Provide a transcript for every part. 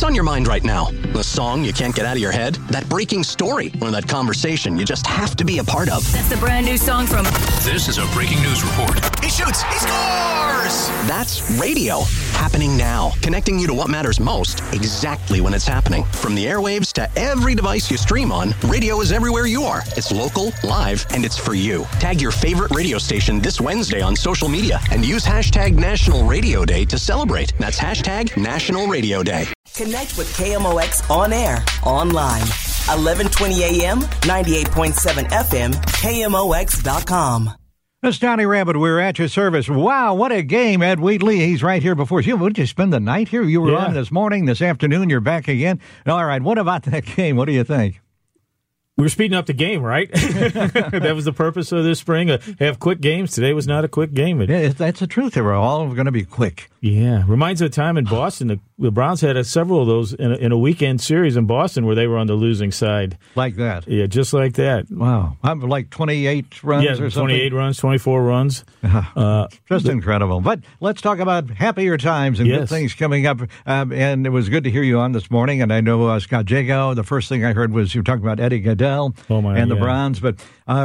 What's on your mind right now? The song you can't get out of your head? That breaking story? Or that conversation you just have to be a part of? That's the brand new song from... This is a breaking news report. He shoots! He scores! That's radio. Happening now. Connecting you to what matters most, exactly when it's happening. From the airwaves to every device you stream on, radio is everywhere you are. It's local, live, and it's for you. Tag your favorite radio station this Wednesday on social media and use hashtag National Radio Day to celebrate. That's hashtag National Radio Day. Connect with KMOX on air, online, 1120 AM, 98.7 FM, KMOX.com. This is Johnny Rabbit. We're at your service. Wow, what a game. Ed Wheatley, he's right here before you. Did you spend the night here? You were on this morning, this afternoon. You're back again. All right, what about that game? What do you think? We were speeding up the game, right? That was the purpose of this spring. Have quick games. Today was not a quick game. That's the truth. They were all going to be quick. Yeah. Reminds me of a time in Boston. The Browns had several of those in a weekend series in Boston where they were on the losing side. Like that? Yeah, just like that. Wow. Like 28 runs or something? 28 runs, 24 runs. Just incredible. But let's talk about happier times and good things coming up. And it was good to hear you on this morning. And I know Scott Jago, the first thing I heard was you were talking about Eddie Gaedel and the Browns. But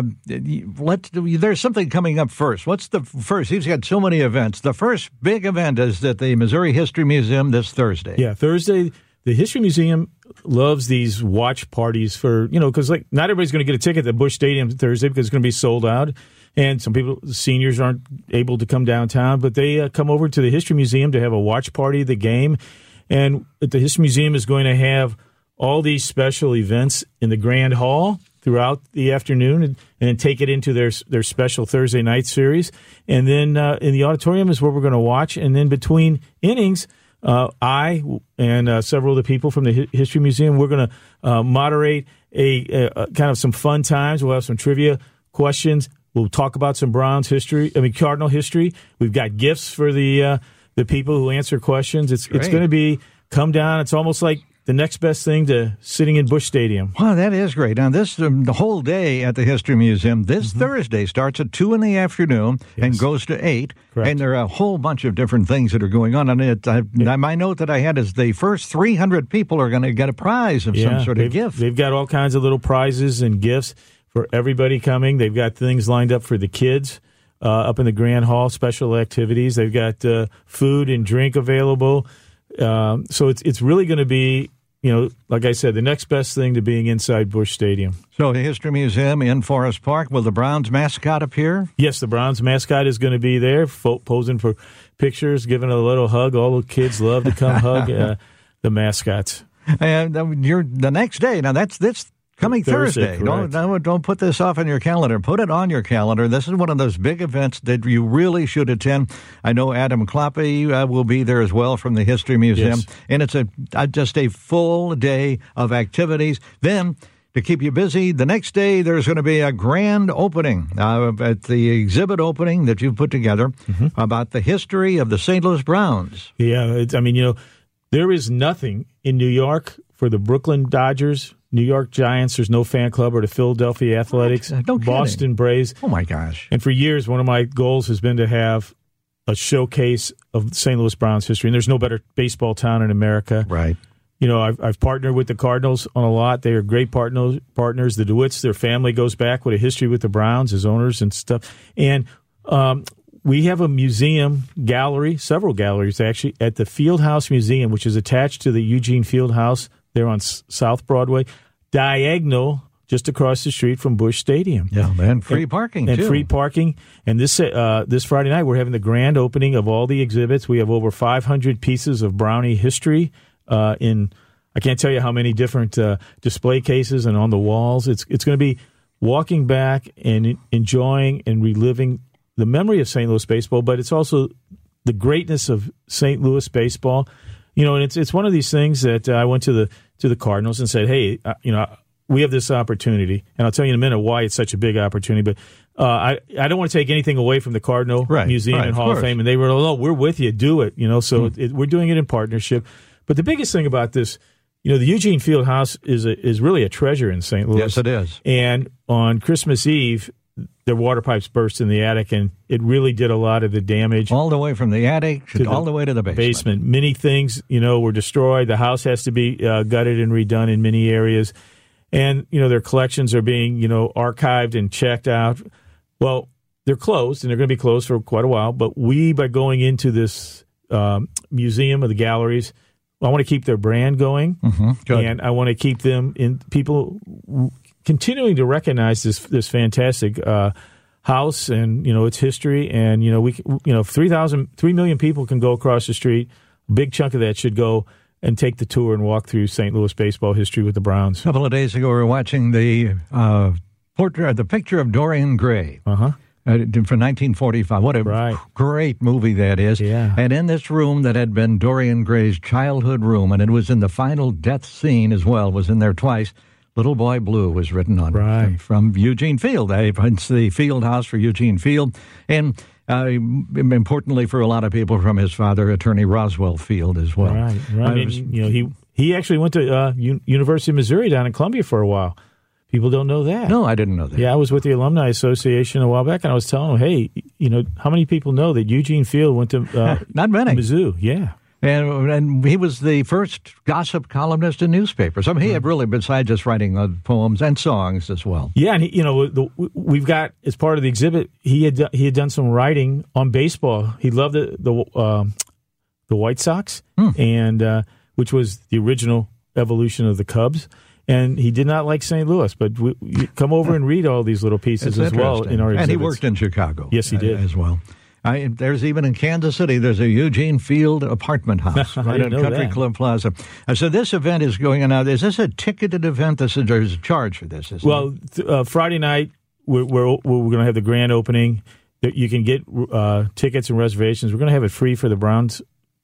there's something coming up first. What's the first? He's got so many events. The first big event is at the Missouri History Museum this Thursday. Yeah, Thursday. The History Museum loves these watch parties for, because not everybody's going to get a ticket at Busch Stadium Thursday because it's going to be sold out. And some people, seniors, aren't able to come downtown, but they come over to the History Museum to have a watch party of the game. And the History Museum is going to have all these special events in the Grand Hall throughout the afternoon and then take it into their special Thursday night series. And then in the auditorium is where we're going to watch. And then between innings, I and several of the people from the History Museum, we're going to moderate a kind of some fun times. We'll have some trivia questions. We'll talk about some Cardinal history. We've got gifts for the people who answer questions. It's going to be come down. It's almost like the next best thing to sitting in Busch Stadium. Wow, that is great. Now, this the whole day at the History Museum this Thursday starts at 2 in the afternoon and goes to 8. Correct. And there are a whole bunch of different things that are going on. And my note that I had is the first 300 people are going to get a prize of some sort of gift. They've got all kinds of little prizes and gifts for everybody coming. They've got things lined up for the kids up in the Grand Hall, special activities. They've got food and drink available. So it's really going to be, like I said, the next best thing to being inside Busch Stadium. So the History Museum in Forest Park, will the Browns mascot appear? Yes, the Browns mascot is going to be there, posing for pictures, giving a little hug. All the kids love to come hug the mascots. And the next day, now that's this coming Thursday. Don't put this off on your calendar. Put it on your calendar. This is one of those big events that you really should attend. I know Adam Kloppe will be there as well from the History Museum. Yes. And it's just a full day of activities. Then, to keep you busy, the next day there's going to be a grand opening at the exhibit opening that you've put together about the history of the St. Louis Browns. Yeah, there is nothing in New York for the Brooklyn Dodgers, New York Giants. There's no fan club, or the Philadelphia Athletics, Boston Braves. Oh, my gosh. And for years, one of my goals has been to have a showcase of St. Louis Browns history. And there's no better baseball town in America. Right. I've partnered with the Cardinals on a lot. They are great partners. The DeWitts, their family goes back with a history with the Browns as owners and stuff. And we have a museum gallery, several galleries actually, at the Fieldhouse Museum, which is attached to the Eugene Fieldhouse there on South Broadway, diagonal just across the street from Busch Stadium. Yeah, and free parking, too. And free parking. And this Friday night, we're having the grand opening of all the exhibits. We have over 500 pieces of Brownie history in, I can't tell you how many different display cases and on the walls. It's going to be walking back and enjoying and reliving the memory of St. Louis baseball, but it's also the greatness of St. Louis baseball. And it's one of these things that I went to the Cardinals and said, hey, we have this opportunity, and I'll tell you in a minute why it's such a big opportunity. But I don't want to take anything away from the Cardinal Museum and Hall of Fame, and they were, we're with you, do it. So we're doing it in partnership. But the biggest thing about this, the Eugene Fieldhouse is really a treasure in St. Louis. Yes, it is. And on Christmas Eve, their water pipes burst in the attic, and it really did a lot of the damage. All the way from the attic all the way to the basement. Many things, were destroyed. The house has to be gutted and redone in many areas. And, their collections are being, archived and checked out. Well, they're closed, and they're going to be closed for quite a while. But by going into this museum of the galleries, I want to keep their brand going. Mm-hmm. And I want to keep them in people continuing to recognize this fantastic house and its history, and 3 million people can go across the street. A big chunk of that should go and take the tour and walk through St. Louis baseball history with the Browns. A couple of days ago, we were watching the picture of Dorian Gray. From 1945. What a great movie that is. Yeah. And in this room that had been Dorian Gray's childhood room, and it was in the final death scene as well, was in there twice, Little Boy Blue was written on it from Eugene Field. It's the field house for Eugene Field. And importantly for a lot of people, from his father, Attorney Roswell Field as well. Right. He actually went to University of Missouri down in Columbia for a while. People don't know that. No, I didn't know that. Yeah, I was with the Alumni Association a while back, and I was telling them, hey, how many people know that Eugene Field went to not many. Mizzou? Yeah. And he was the first gossip columnist in newspapers. I mean, he had really, besides just writing poems and songs as well. Yeah, and we've got, as part of the exhibit, he had done some writing on baseball. He loved the White Sox, and which was the original evolution of the Cubs. And he did not like St. Louis, but you come over and read all these little pieces as well in our exhibits. And he worked in Chicago. Yes, he did. As well. There's even in Kansas City, there's a Eugene Field apartment house right at Country Club Plaza. So this event is going on now. Is this a ticketed event? There's a charge for this, isn't it? Friday night, we're going to have the grand opening. You can get tickets and reservations. We're going to have it free for the Browns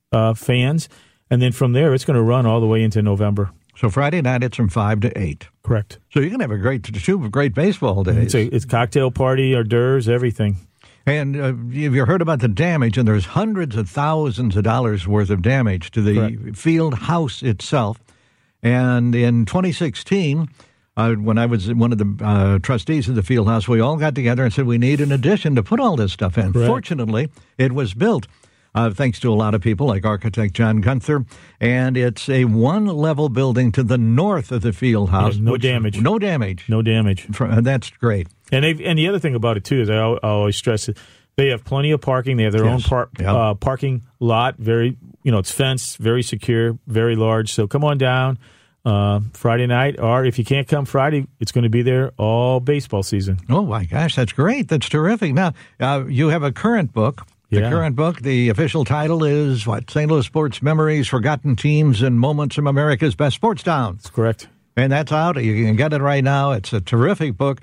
fans. And then from there, it's going to run all the way into November. So Friday night, it's from 5 to 8. Correct. So you can have two great baseball days. It's cocktail party, hors d'oeuvres, everything. And have you heard about the damage? And there's hundreds of thousands of dollars worth of damage to the field house itself. And in 2016, when I was one of the trustees of the field house, we all got together and said we need an addition to put all this stuff in. Correct. Fortunately, it was built. Thanks to a lot of people like architect John Gunther. And it's a one-level building to the north of the field house. No damage. No damage. No damage. That's great. And the other thing about it, too, is I always stress it, they have plenty of parking. They have their own parking lot. Very, it's fenced, very secure, very large. So come on down Friday night. Or if you can't come Friday, it's going to be there all baseball season. Oh, my gosh, that's great. That's terrific. Now, you have a current book. The current book, the official title is what? St. Louis Sports Memories, Forgotten Teams, and Moments from America's Best Sports Towns. That's correct. And that's out. You can get it right now. It's a terrific book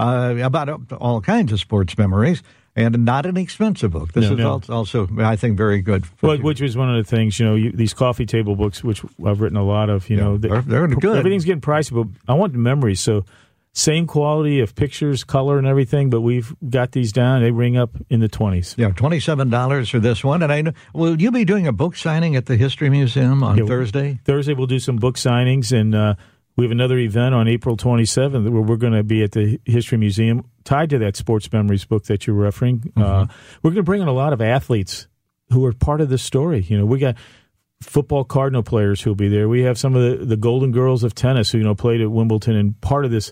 about all kinds of sports memories, and not an expensive book. This is also, I think, very good. Which was one of the things, these coffee table books, which I've written a lot of, they're good. Everything's getting pricey, but I want the memories. So same quality of pictures, color, and everything, but we've got these down. They ring up in the 20s. Yeah, $27 for this one. And will you be doing a book signing at the History Museum on Thursday? Thursday we'll do some book signings, and we have another event on April 27th where we're going to be at the History Museum tied to that Sports Memories book that you're referring. We're going to bring in a lot of athletes who are part of this story. We got football Cardinal players who'll be there. We have some of the Golden Girls of tennis who played at Wimbledon, and part of this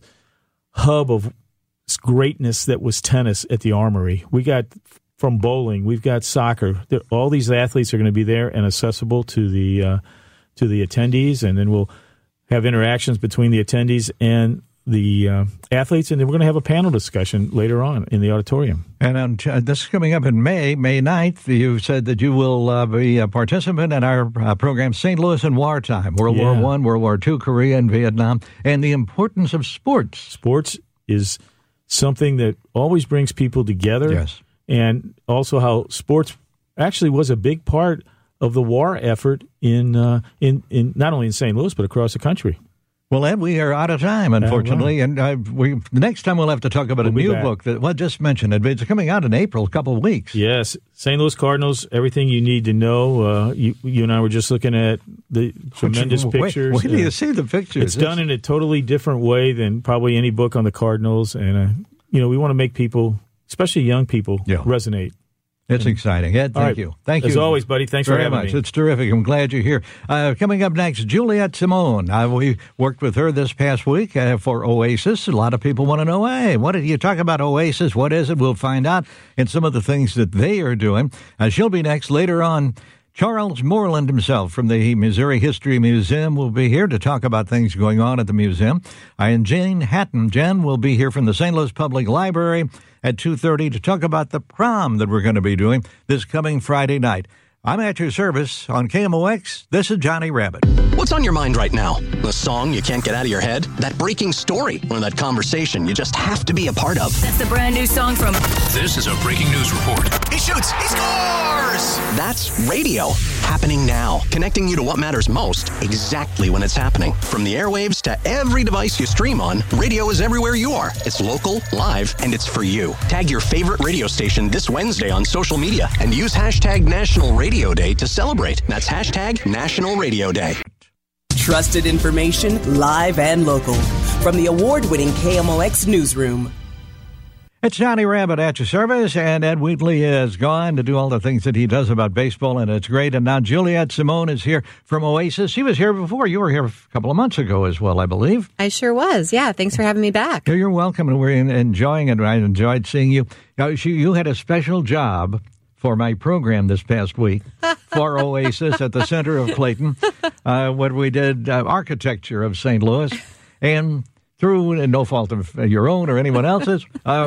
hub of greatness that was tennis at the Armory. We got from bowling, we've got soccer. All these athletes are going to be there and accessible to the attendees, and then we'll have interactions between the attendees and the athletes, and then we're going to have a panel discussion later on in the auditorium. And this is coming up in May 9th. You said that you will be a participant in our program, St. Louis in Wartime, World War I, World War II, Korea, and Vietnam, and the importance of sports. Sports is something that always brings people together. Yes. And also how sports actually was a big part of the war effort in not only in St. Louis, but across the country. Well, Ed, we are out of time, unfortunately, and the next time we'll have to talk about a new book that just mentioned it. It's coming out in April, a couple of weeks. Yes, St. Louis Cardinals, everything you need to know. You and I were just looking at the tremendous pictures. Wait till you see the pictures. It's done in a totally different way than probably any book on the Cardinals, and we want to make people, especially young people, resonate. It's exciting. Ed, thank you. Thank you. As always, buddy. Thanks for having me. It's terrific. I'm glad you're here. Coming up next, Juliette Simone. We worked with her this past week for Oasis. A lot of people want to know, hey, what did you talk about Oasis? What is it? We'll find out and some of the things that they are doing. She'll be next. Later on, Charles Moreland himself from the Missouri History Museum will be here to talk about things going on at the museum. And Jane Hatton. Jen will be here from the St. Louis Public Library at 2:30 to talk about the prom that we're going to be doing this coming Friday night. I'm at your service on KMOX. This is Johnny Rabbit. What's on your mind right now? The song you can't get out of your head? That breaking story? Or that conversation you just have to be a part of? That's the brand new song from... This is a breaking news report. He shoots! He scores! That's radio. Happening now. Connecting you to what matters most exactly when it's happening. From the airwaves to every device you stream on, radio is everywhere you are. It's local, live, and it's for you. Tag your favorite radio station this Wednesday on social media and use hashtag National Radio Day to celebrate. That's hashtag National Radio Day. Trusted information, live and local. From the award-winning KMOX Newsroom. It's Johnny Rabbit at your service, and Ed Wheatley is gone to do all the things that he does about baseball, and it's great. And now Juliette Simone is here from Oasis. She was here before. You were here a couple of months ago as well, I believe. I sure was. Yeah, thanks for having me back. You're welcome, and we're enjoying it. I enjoyed seeing you. You had a special job for my program this past week for Oasis at the center of Clayton, when we did architecture of St. Louis, and through no fault of your own or anyone else's,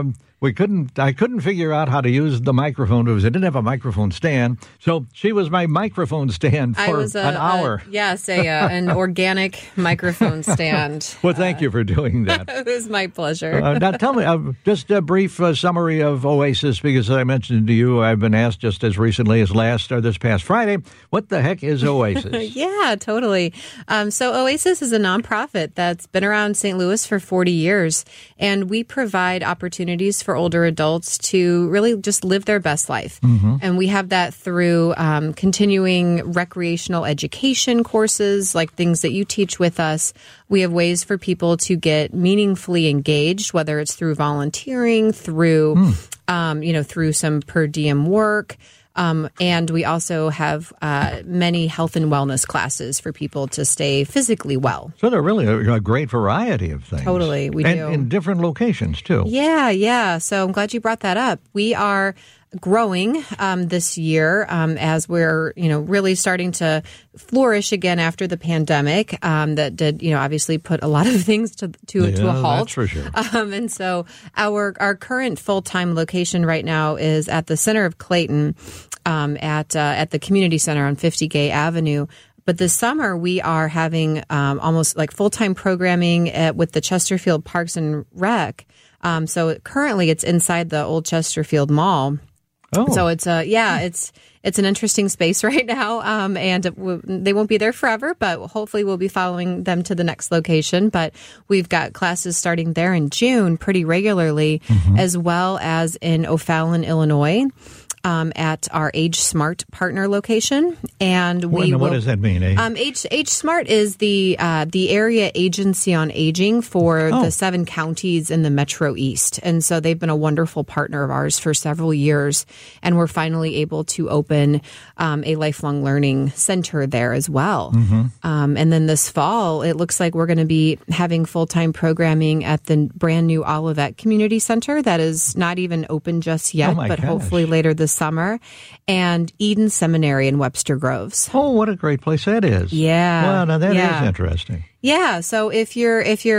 I couldn't figure out how to use the microphone because I didn't have a microphone stand. So she was my microphone stand for an hour. An organic microphone stand. Well, thank you for doing that. It was my pleasure. Now tell me, just a brief summary of Oasis, because as I mentioned to you, I've been asked just as recently as this past Friday, what the heck is Oasis? Yeah, totally. So Oasis is a nonprofit that's been around St. Louis for 40 years, and we provide opportunities for older adults to really just live their best life. Mm-hmm. And we have that through continuing recreational education courses, like things that you teach with us. We have ways for people to get meaningfully engaged, whether it's through volunteering, through through some per diem work. And we also have many health and wellness classes for people to stay physically well. So they're really a great variety of things. Totally, we do. And in different locations, too. Yeah. So I'm glad you brought that up. We are growing this year as we're, really starting to flourish again after the pandemic that did, obviously put a lot of things to a halt. That's for sure. And so our current full-time location right now is at the center of Clayton at the community center on 50 Gay Avenue. But this summer, we are having almost like full-time programming with the Chesterfield Parks and Rec. So currently it's inside the old Chesterfield Mall. Oh. So it's an interesting space right now, and they won't be there forever, but hopefully we'll be following them to the next location. But we've got classes starting there in June pretty regularly, as well as in O'Fallon, Illinois. At our Age Smart partner location, and what does that mean? Age Smart is the area agency on aging for the 7 counties in the Metro East, and so they've been a wonderful partner of ours for several years, and we're finally able to open a lifelong learning center there as well. And then this fall, it looks like we're going to be having full-time programming at the brand new Olivet Community Center that is not even open just yet, but hopefully later this summer, and Eden Seminary in Webster Groves. Oh, what a great place that is! Yeah, well, now that is interesting. Yeah, so if you're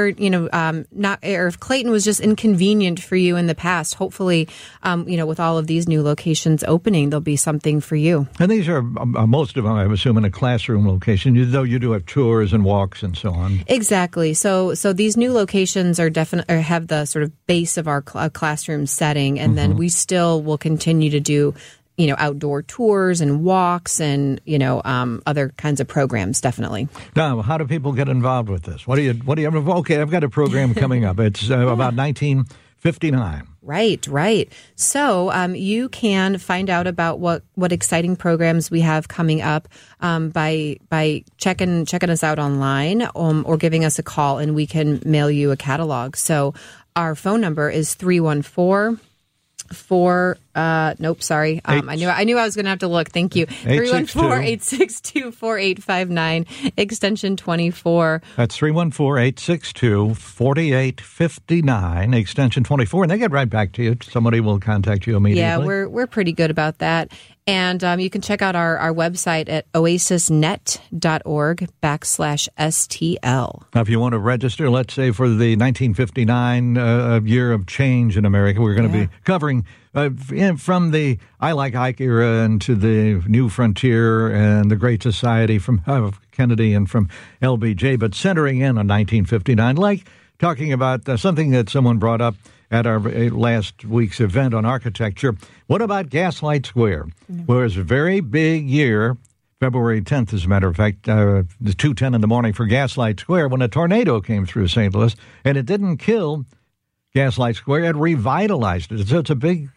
not, or if Clayton was just inconvenient for you in the past, hopefully, with all of these new locations opening, there'll be something for you. And these are most of them, I'm assuming, a classroom location, though you do have tours and walks and so on. Exactly. So these new locations are definitely have the sort of base of our classroom setting, and then we still will continue to do outdoor tours and walks and, other kinds of programs, definitely. Now, how do people get involved with this? What do you, okay, I've got a program coming up. It's about 1959. Right. So you can find out about what exciting programs we have coming up by checking us out online or giving us a call, and we can mail you a catalog. So our phone number is 314- I knew I was going to have to look. Thank you. 314-862-4859, extension 24. That's 314-862-4859, extension 24. And they get right back to you. Somebody will contact you immediately. Yeah, we're pretty good about that. And you can check out our website at oasisnet.org/STL. Now, if you want to register, let's say for the 1959 year of change in America, we're going to be covering from the I Like Ike era into the New Frontier and the Great Society from Kennedy and from LBJ, but centering in on 1959, like talking about something that someone brought up at our last week's event on architecture. What about Gaslight Square? Well, it was a very big year, February 10th, as a matter of fact, 2:10 in the morning for Gaslight Square, when a tornado came through St. Louis, and it didn't kill Gaslight Square, it revitalized it. So it's a big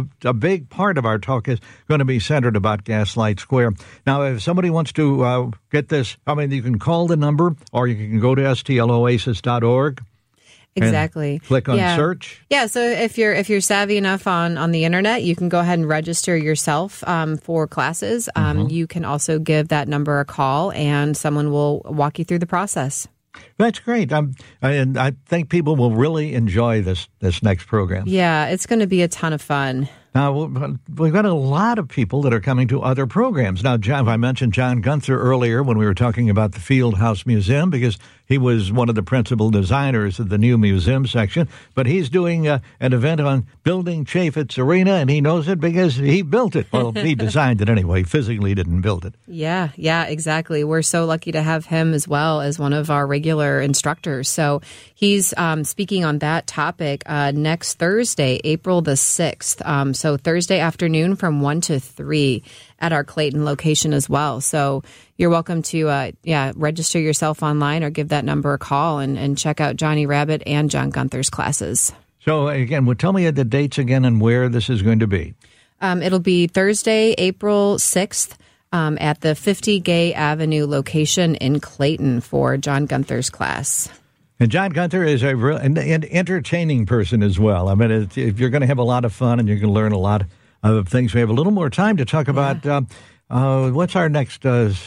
part of our talk is going to be centered about Gaslight Square. Now, if somebody wants to get this, you can call the number, or you can go to stloasis.org. Exactly. Click on search. Yeah. So if you're savvy enough on the internet, you can go ahead and register yourself for classes. You can also give that number a call, and someone will walk you through the process. That's great. And I think people will really enjoy this next program. Yeah, it's going to be a ton of fun. Now, we've got a lot of people that are coming to other programs. Now, I mentioned John Gunther earlier when we were talking about the Fieldhouse Museum, because he was one of the principal designers of the new museum section. But he's doing an event on building Chaffetz Arena, and he knows it because he built it. Well, he designed it anyway. Physically didn't build it. Yeah, exactly. We're so lucky to have him as well as one of our regular instructors. So he's speaking on that topic next Thursday, April the 6th. So Thursday afternoon from 1 to 3 at our Clayton location as well. So you're welcome to register yourself online or give that number a call and check out Johnny Rabbit and John Gunther's classes. So again, tell me the dates again and where this is going to be. It'll be Thursday, April 6th at the 50 Gay Avenue location in Clayton for John Gunther's class. And John Gunther is an entertaining person as well. If you're going to have a lot of fun and you're going to learn a lot of things, we have a little more time to talk about what's our next,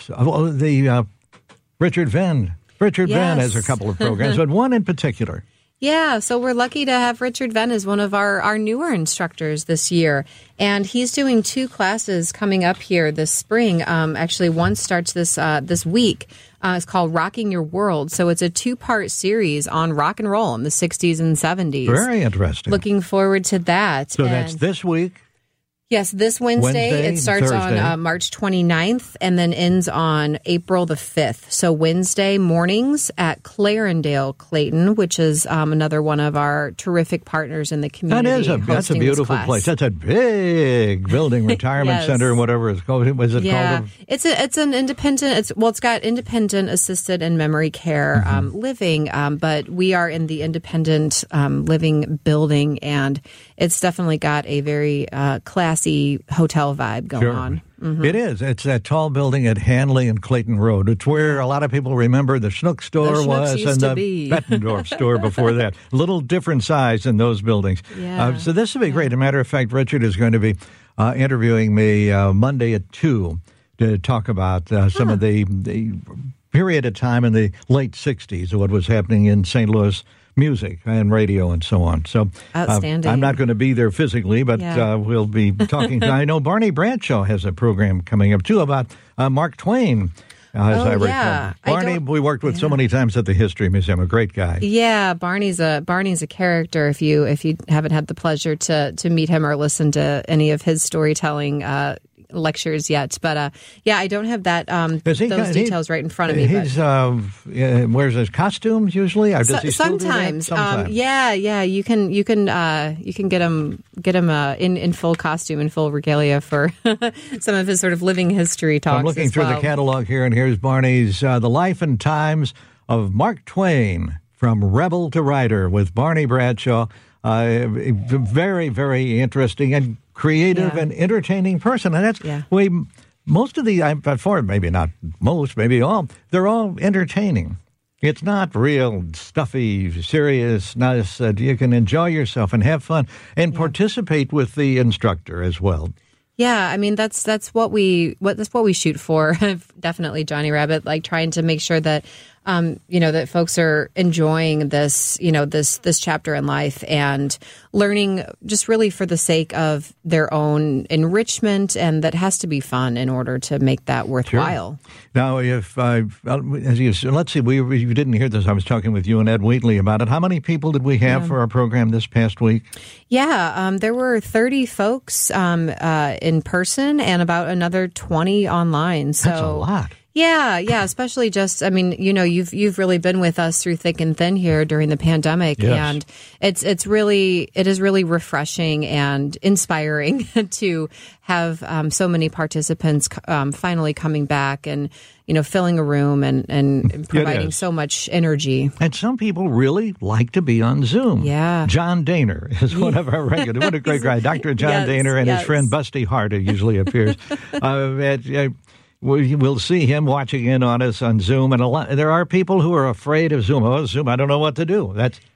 Richard Venn. Richard Venn has a couple of programs, but one in particular. Yeah, so we're lucky to have Richard Venn as one of our newer instructors this year. And he's doing 2 classes coming up here this spring. Actually, one starts this week. It's called Rocking Your World. So it's a 2-part series on rock and roll in the 60s and 70s. Very interesting. Looking forward to that. So that's this week? Yes, this Wednesday. It starts on March 29th and then ends on April the 5th. So Wednesday mornings at Clarendale Clayton, which is another one of our terrific partners in the community. That's a beautiful place. That's a big building, retirement center, and whatever it's called. Was it called? It's an independent. It's got independent assisted and memory care living, but we are in the independent living building, and it's definitely got a very classy hotel vibe going on. Mm-hmm. It is. It's that tall building at Hanley and Clayton Road. It's where a lot of people remember the Schnuck store was and the Bettendorf store before that. A little different size in those buildings. Yeah. So this will be great. As a matter of fact, Richard is going to be interviewing me Monday at 2 to talk about some of the period of time in the late 60s, what was happening in St. Louis music and radio and so on. So outstanding. I'm not going to be there physically, but we'll be talking. I know Barney Bradshaw has a program coming up, too, about Mark Twain. As I recall. Barney, we worked with so many times at the History Museum. A great guy. Yeah, Barney's a character. If you haven't had the pleasure to meet him or listen to any of his storytelling lectures yet, but I don't have that those details right in front of me. He's wears his costumes usually. Or does he still sometimes? Do that? Sometimes. You can get him in full costume, in full regalia for some of his sort of living history talks. I'm looking through the catalog here, and here's Barney's The Life and Times of Mark Twain, From Rebel to Writer, with Barney Bradshaw. Very, very interesting and creative and entertaining person. And that's most of the, maybe not most, maybe all, they're all entertaining. It's not real stuffy seriousness. You can enjoy yourself and have fun and participate with the instructor as well. Yeah, I mean that's what we shoot for. Definitely, Johnny Rabbit, like trying to make sure that that folks are enjoying this, this chapter in life and learning just really for the sake of their own enrichment, and that has to be fun in order to make that worthwhile. Sure. Now, let's see, you didn't hear this. I was talking with you and Ed Wheatley about it. How many people did we have for our program this past week? Yeah, there were 30 folks in person and about another 20 online. So that's a lot. Yeah, especially you've really been with us through thick and thin here during the pandemic, yes. And it is really refreshing and inspiring to have so many participants finally coming back and filling a room and providing so much energy. And some people really like to be on Zoom. Yeah, John Daner is one of our regulars. What a great guy, Dr. John Daner, and his friend Busty Hart, who usually appears. We'll see him watching in on us on Zoom, and there are people who are afraid of Zoom. Oh, Zoom, I don't know what to do.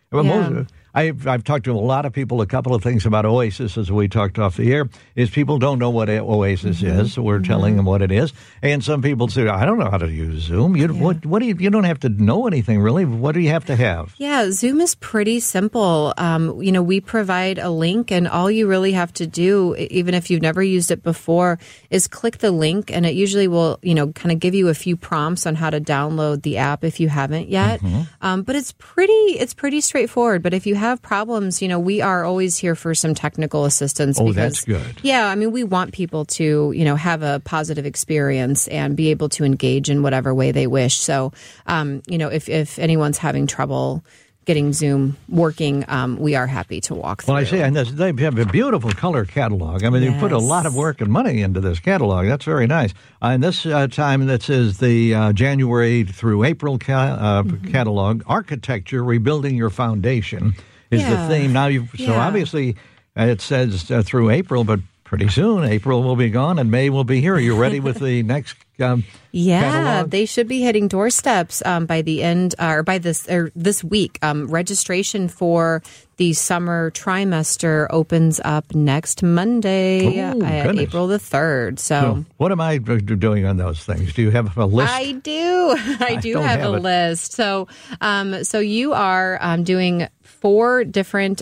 I've talked to a lot of people. A couple of things about Oasis, as we talked off the air, is people don't know what Oasis is. So we're telling them what it is, and some people say, "I don't know how to use Zoom." You don't have to know anything really. What do you have to have? Yeah, Zoom is pretty simple. We provide a link, and all you really have to do, even if you've never used it before, is click the link, and it usually will, kind of give you a few prompts on how to download the app if you haven't yet. But it's pretty straightforward. But if you have problems, we are always here for some technical assistance. Oh, that's good. Yeah, I mean, we want people to, have a positive experience and be able to engage in whatever way they wish. So, if anyone's having trouble getting Zoom working, we are happy to walk through. Well, I see, and they have a beautiful color catalog. I mean, you put a lot of work and money into this catalog. That's very nice. And this time, this is the January through April catalog. Architecture, Rebuilding Your Foundation is the theme. Now, so obviously, it says through April, but pretty soon April will be gone and May will be here. Are you ready with the next catalog? They should be hitting doorsteps by the end or by this week. Registration for the summer trimester opens up next Monday, April the 3rd. So what am I doing on those things? Do you have a list? I do. I do have a list. So you are doing four different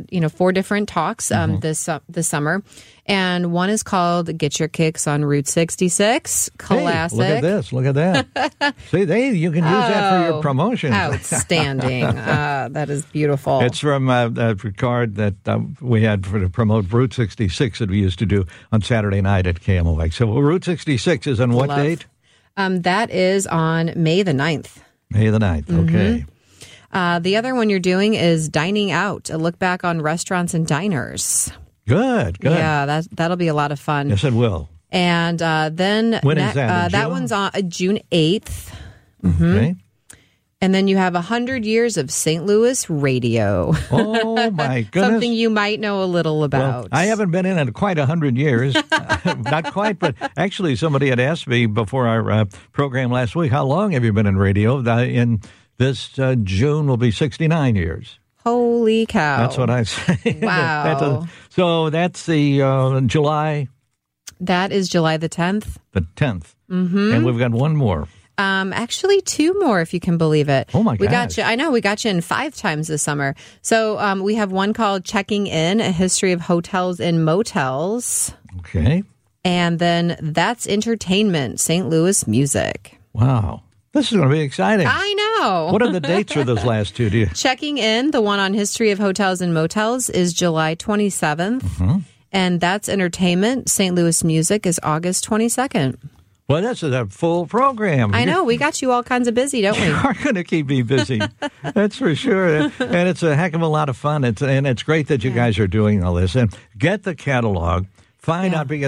talks this summer. And one is called Get Your Kicks on Route 66. Classic. Hey, look at that. See, you can use that for your promotion. Outstanding. That is beautiful. It's from a card that we had to promote Route 66 that we used to do on Saturday night at KMOX. So Route 66 is on what date? That is on May the 9th. May the 9th, okay. The other one you're doing is Dining Out, a look back on restaurants and diners. Good. Yeah, that'll be a lot of fun. Yes, it will. And then when is that? That one's on June 8th. Okay. And then you have 100 years of St. Louis radio. Oh, my goodness. Something you might know a little about. Well, I haven't been in it quite 100 years. Not quite, but actually somebody had asked me before our program last week, how long have you been in radio? In this June will be 69 years. Holy cow. That's what I say. Wow. So that's the July? That is July the 10th. The 10th. Mm-hmm. And we've got one more. Actually, two more, if you can believe it. Oh, my gosh. We got you. I know. We got you in 5 times this summer. So we have one called Checking In, A History of Hotels and Motels. Okay. And then That's Entertainment, St. Louis Music. Wow. This is going to be exciting. I know. What are the dates for those last two? Checking In, the one on History of Hotels and Motels, is July 27th. Mm-hmm. And That's Entertainment, St. Louis Music, is August 22nd. Well, that's a full program. I know. We got you all kinds of busy, don't we? You are going to keep me busy. That's for sure. And it's a heck of a lot of fun. It's great that you guys are doing all this. And get the catalog. Find out, because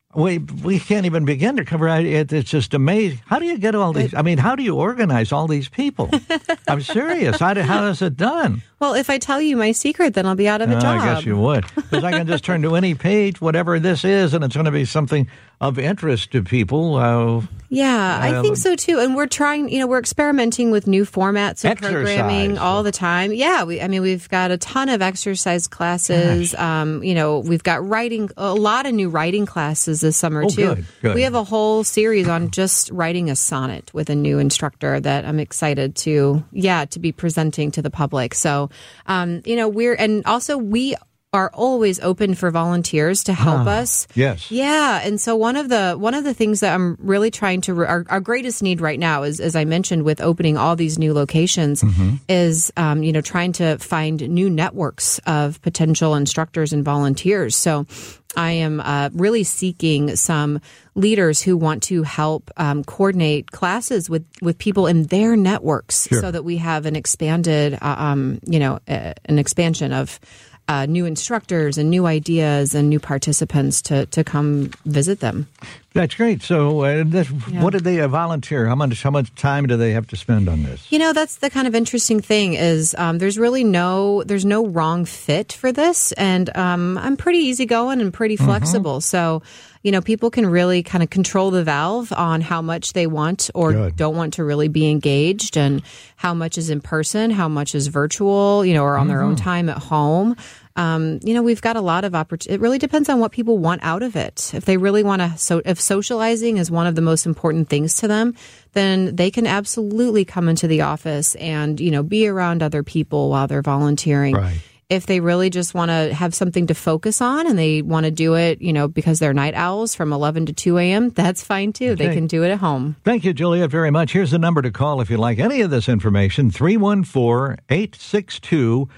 we can't even begin to cover it. It's just amazing. How do you get all these? I mean, how do you organize all these people? I'm serious. How is it done? Well, if I tell you my secret, then I'll be out of a job. I guess you would. Because I can just turn to any page, whatever this is, and it's going to be something of interest to people. I think so too. And we're trying, we're experimenting with new formats of programming all the time. Yeah, we've got a ton of exercise classes. We've got writing, a lot of new writing classes this summer too. Good. We have a whole series on just writing a sonnet with a new instructor that I'm excited to be presenting to the public. So, we are always open for volunteers to help us. Yes. Yeah. And so one of the things that I'm really trying to, our greatest need right now is, as I mentioned, with opening all these new locations, is, trying to find new networks of potential instructors and volunteers. So I am really seeking some leaders who want to help coordinate classes with people in their networks so that we have an expanded, an expansion of new instructors and new ideas and new participants to come visit them. That's great. So what did they volunteer? How much time do they have to spend on this? That's the kind of interesting thing is there's no wrong fit for this. And I'm pretty easygoing and pretty flexible. So, people can really kind of control the valve on how much they want or don't want to really be engaged and how much is in person, how much is virtual, or on their own time at home. We've got a lot of opportunity. It really depends on what people want out of it. If they really want to, if socializing is one of the most important things to them, then they can absolutely come into the office and, be around other people while they're volunteering. Right. If they really just want to have something to focus on and they want to do it, because they're night owls from 11 to 2 a.m., that's fine too. Okay. They can do it at home. Thank you, Juliet, very much. Here's the number to call if you like any of this information, 314-862-4859,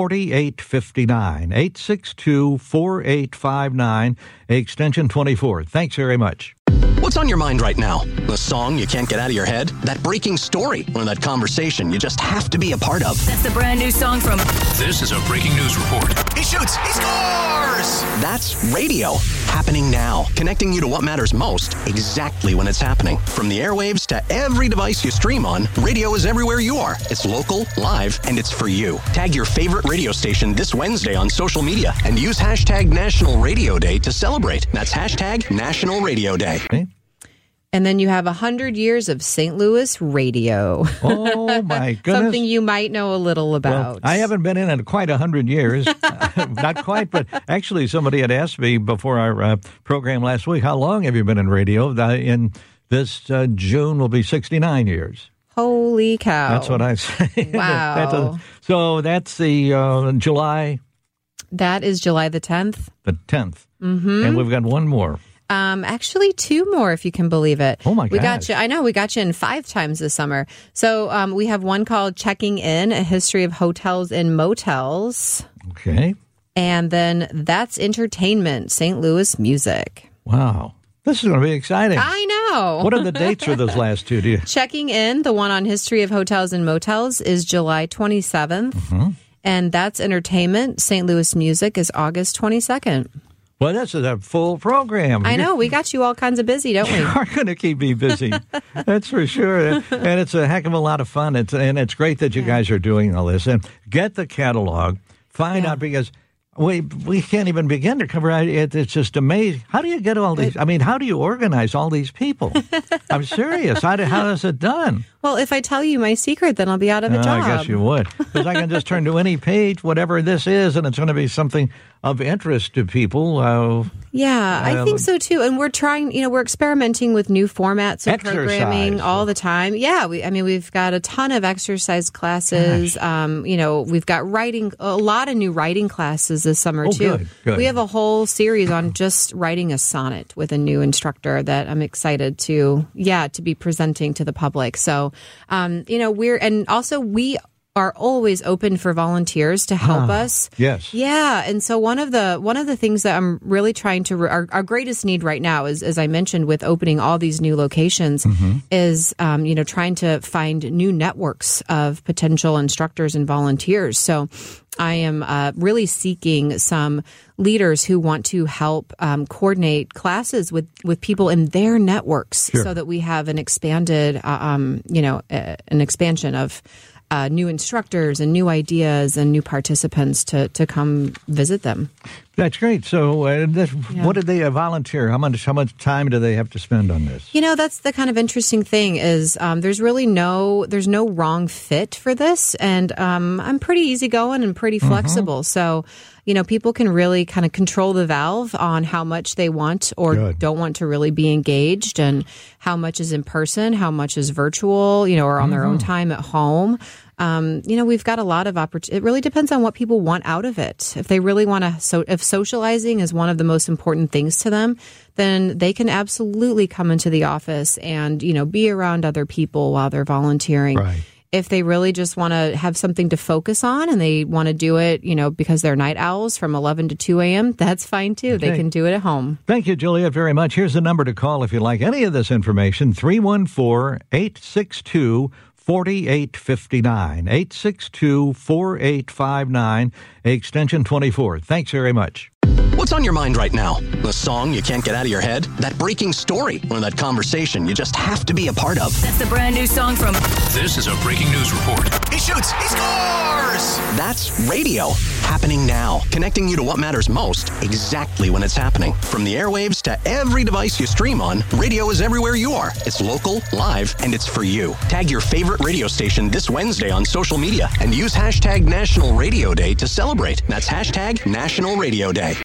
862-4859, extension 24. Thanks very much. What's on your mind right now? The song you can't get out of your head? That breaking story? Or that conversation you just have to be a part of? That's the brand new song from... This is a breaking news report. He shoots! He scores! That's radio. Happening now. Connecting you to what matters most, exactly when it's happening. From the airwaves to every device you stream on, radio is everywhere you are. It's local, live, and it's for you. Tag your favorite radio station this Wednesday on social media and use hashtag National Radio Day to celebrate. That's hashtag National Radio Day. Okay. And then you have 100 years of St. Louis radio. Oh, my goodness. Something you might know a little about. Well, I haven't been in quite 100 years. Not quite, but actually somebody had asked me before our program last week, how long have you been in radio? In this June will be 69 years. Holy cow. That's what I say. Wow. So that's the July. That is July the 10th. The 10th. Mm-hmm. And we've got one more. Actually, two more, if you can believe it. Oh, my God. We got you. I know. We got you in 5 times this summer. So we have one called Checking In, A History of Hotels and Motels. Okay. And then That's Entertainment, St. Louis Music. Wow. This is going to be exciting. I know. What are the dates for those last two? Checking In, the one on History of Hotels and Motels, is July 27th. Mm-hmm. And That's Entertainment, St. Louis Music, is August 22nd. Well, this is a full program. I know. We got you all kinds of busy, don't we? You are going to keep me busy. That's for sure. And it's a heck of a lot of fun. It's great that you guys are doing all this. And get the catalog. Find out, because we can't even begin to cover it. It's just amazing. How do you get all these? I mean, how do you organize all these people? I'm serious. How is it done? Well, if I tell you my secret, then I'll be out of a job. I guess you would. Because I can just turn to any page, whatever this is, and it's going to be something of interest to people. I think so too. And we're trying, we're experimenting with new formats of programming all the time. Yeah, we've got a ton of exercise classes. We've got writing, a lot of new writing classes this summer too. Good. We have a whole series on just writing a sonnet with a new instructor that I'm excited to be presenting to the public. So, we are always open for volunteers to help us. Yes. Yeah. And so one of the things that I'm really trying to, our greatest need right now is, as I mentioned, with opening all these new locations, is, trying to find new networks of potential instructors and volunteers. So I am really seeking some leaders who want to help coordinate classes with people in their networks, so that we have an expanded, an expansion of new instructors and new ideas and new participants to come visit them. That's great. So what did they volunteer? How much time do they have to spend on this? That's the kind of interesting thing is there's no wrong fit for this. And I'm pretty easygoing and pretty flexible. So, people can really kind of control the valve on how much they want or don't want to really be engaged, and how much is in person, how much is virtual, or on their own time at home. We've got a lot of opportunity. It really depends on what people want out of it. If they really want to, if socializing is one of the most important things to them, then they can absolutely come into the office and, be around other people while they're volunteering. Right. If they really just want to have something to focus on and they want to do it, because they're night owls from 11 to 2 a.m., that's fine too. Okay. They can do it at home. Thank you, Juliet, very much. Here's the number to call if you'd like any of this information, 314-862-4859, 862-4859, extension 24. Thanks very much. What's on your mind right now? The song you can't get out of your head? That breaking story? Or that conversation you just have to be a part of? That's the brand new song from... This is a breaking news report. He shoots! He scores! That's radio. Happening now. Connecting you to what matters most exactly when it's happening. From the airwaves to every device you stream on, radio is everywhere you are. It's local, live, and it's for you. Tag your favorite radio station this Wednesday on social media and use hashtag National Radio Day to celebrate. That's hashtag National Radio Day.